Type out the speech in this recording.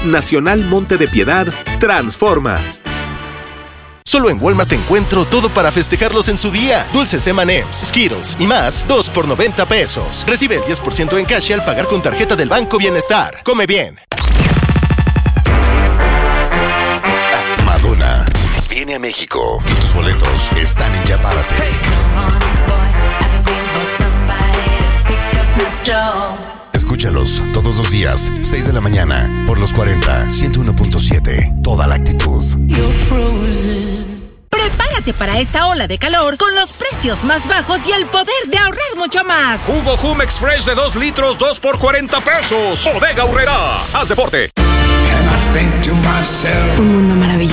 Nacional Monte de Piedad, transforma. Solo en Walmart encuentro todo para festejarlos en su día. Dulces M&M's, Skittles y más, 2 por 90 pesos. Recibe el 10% en cash al pagar con tarjeta del Banco Bienestar. Come bien. Madonna viene a México y tus boletos están en Ya Párate. Escúchalos todos los días, 6 de la mañana, por los 40, 101.7. Toda la actitud. Prepárate para esta ola de calor con los precios más bajos y el poder de ahorrar mucho más. Jugo Jumex Fresh de 2 litros, 2 por 40 pesos. Bodega Aurrerá. Haz deporte. Un mundo maravilloso.